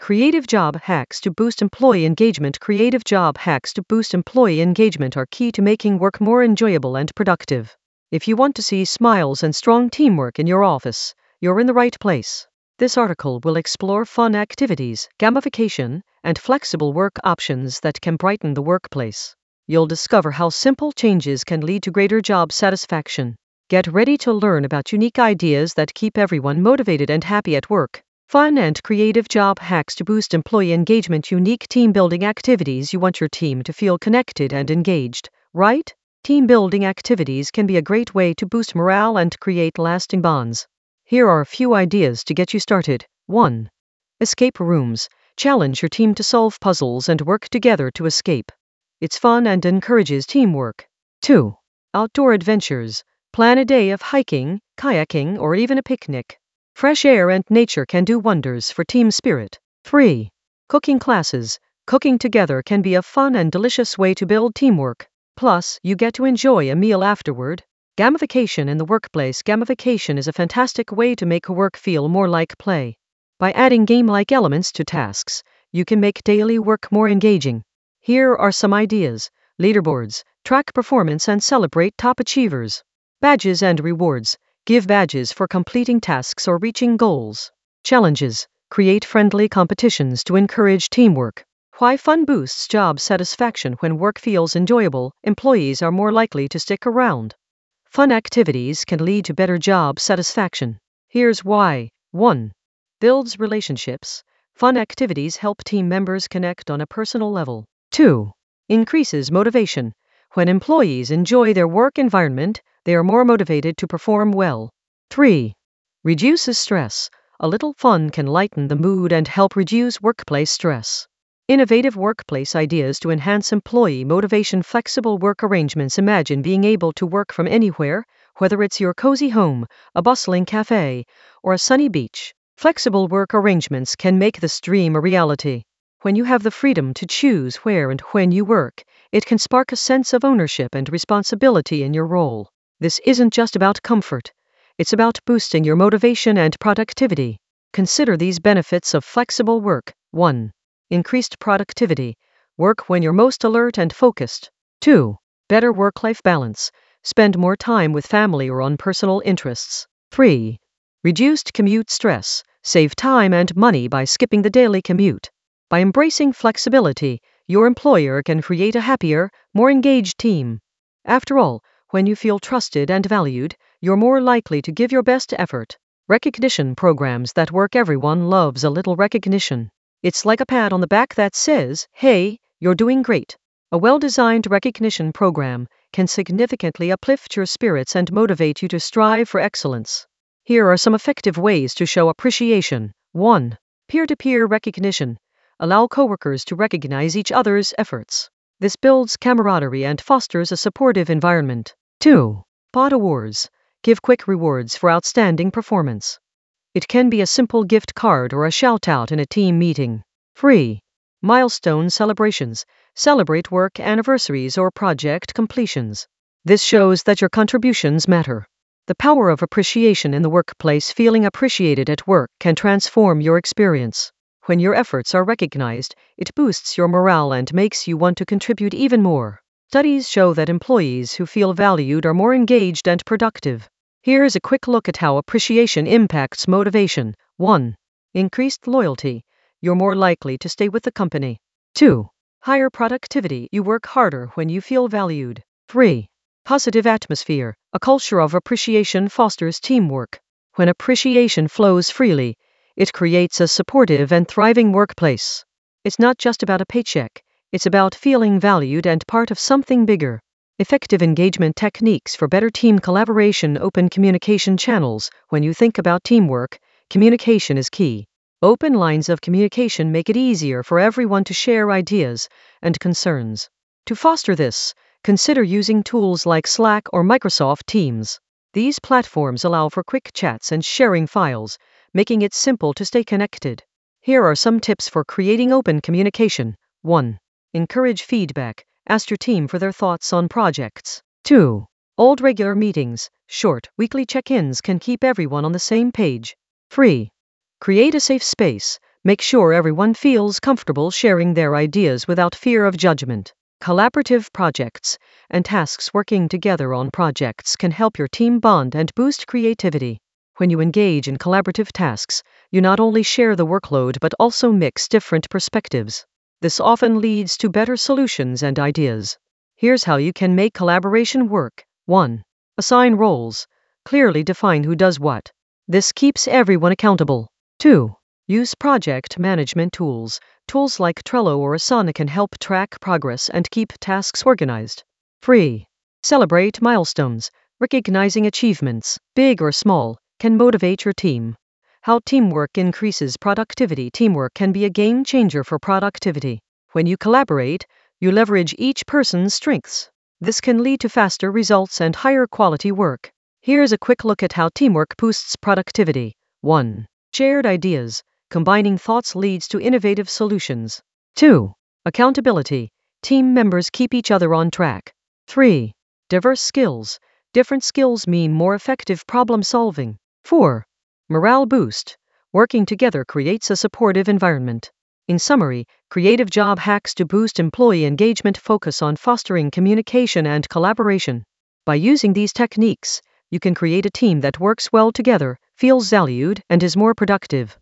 Creative job hacks to boost employee engagement. Creative job hacks to boost employee engagement are key to making work more enjoyable and productive. If you want to see smiles and strong teamwork in your office, you're in the right place. This article will explore fun activities, gamification, and flexible work options that can brighten the workplace. You'll discover how simple changes can lead to greater job satisfaction. Get ready to learn about unique ideas that keep everyone motivated and happy at work. Fun and creative job hacks to boost employee engagement. Unique team building activities. You want your team to feel connected and engaged, right? Team building activities can be a great way to boost morale and create lasting bonds. Here are a few ideas to get you started. 1. Escape rooms. Challenge your team to solve puzzles and work together to escape. It's fun and encourages teamwork. 2. Outdoor adventures. Plan a day of hiking, kayaking, or even a picnic. Fresh air and nature can do wonders for team spirit. 3. Cooking classes. Cooking together can be a fun and delicious way to build teamwork. Plus, you get to enjoy a meal afterward. Gamification in the workplace. Gamification is a fantastic way to make work feel more like play. By adding game-like elements to tasks, you can make daily work more engaging. Here are some ideas. Leaderboards. Track performance and celebrate top achievers. Badges and rewards. Give badges for completing tasks or reaching goals. Challenges. Create friendly competitions to encourage teamwork. Why fun boosts job satisfaction. When work feels enjoyable, employees are more likely to stick around. Fun activities can lead to better job satisfaction. Here's why. 1. Builds relationships. Fun activities help team members connect on a personal level. 2. Increases motivation. When employees enjoy their work environment, they are more motivated to perform well. 3. Reduces stress. A little fun can lighten the mood and help reduce workplace stress. Innovative workplace ideas to enhance employee motivation. Flexible work arrangements. Imagine being able to work from anywhere, whether it's your cozy home, a bustling cafe, or a sunny beach. Flexible work arrangements can make this dream a reality. When you have the freedom to choose where and when you work, it can spark a sense of ownership and responsibility in your role. This isn't just about comfort. It's about boosting your motivation and productivity. Consider these benefits of flexible work. 1. Increased productivity. Work when you're most alert and focused. 2. Better work-life balance. Spend more time with family or on personal interests. 3. Reduced commute stress. Save time and money by skipping the daily commute. By embracing flexibility, your employer can create a happier, more engaged team. After all, when you feel trusted and valued, you're more likely to give your best effort. Recognition programs that work. Everyone loves a little recognition. It's like a pat on the back that says, "Hey, you're doing great." A well-designed recognition program can significantly uplift your spirits and motivate you to strive for excellence. Here are some effective ways to show appreciation. 1. Peer-to-peer recognition. Allow coworkers to recognize each other's efforts. This builds camaraderie and fosters a supportive environment. 2. Pod awards. Give quick rewards for outstanding performance. It can be a simple gift card or a shout-out in a team meeting. 3. Milestone celebrations. Celebrate work anniversaries or project completions. This shows that your contributions matter. The power of appreciation in the workplace. Feeling appreciated at work can transform your experience. When your efforts are recognized, it boosts your morale and makes you want to contribute even more. Studies show that employees who feel valued are more engaged and productive. Here's a quick look at how appreciation impacts motivation. 1. Increased loyalty. You're more likely to stay with the company. 2. Higher productivity. You work harder when you feel valued. 3. Positive atmosphere. A culture of appreciation fosters teamwork. When appreciation flows freely, it creates a supportive and thriving workplace. It's not just about a paycheck. It's about feeling valued and part of something bigger. Effective engagement techniques for better team collaboration. Open communication channels. When you think about teamwork, communication is key. Open lines of communication make it easier for everyone to share ideas and concerns. To foster this, consider using tools like Slack or Microsoft Teams. These platforms allow for quick chats and sharing files, making it simple to stay connected. Here are some tips for creating open communication. 1. Encourage feedback. Ask your team for their thoughts on projects. 2. Hold regular meetings. Short, weekly check-ins can keep everyone on the same page. 3. Create a safe space. Make sure everyone feels comfortable sharing their ideas without fear of judgment. Collaborative projects and tasks. Working together on projects can help your team bond and boost creativity. When you engage in collaborative tasks, you not only share the workload but also mix different perspectives. This often leads to better solutions and ideas. Here's how you can make collaboration work. 1. Assign roles. Clearly define who does what. This keeps everyone accountable. 2. Use project management tools. Tools like Trello or Asana can help track progress and keep tasks organized. 3. Celebrate milestones. Recognizing achievements, big or small, can motivate your team. How teamwork increases productivity. Teamwork can be a game changer for productivity. When you collaborate, you leverage each person's strengths. This can lead to faster results and higher quality work. Here's a quick look at how teamwork boosts productivity. 1. Shared ideas. Combining thoughts leads to innovative solutions. 2. Accountability. Team members keep each other on track. 3. Diverse skills. Different skills mean more effective problem solving. 4. Morale boost. Working together creates a supportive environment. In summary, creative job hacks to boost employee engagement focus on fostering communication and collaboration. By using these techniques, you can create a team that works well together, feels valued, and is more productive.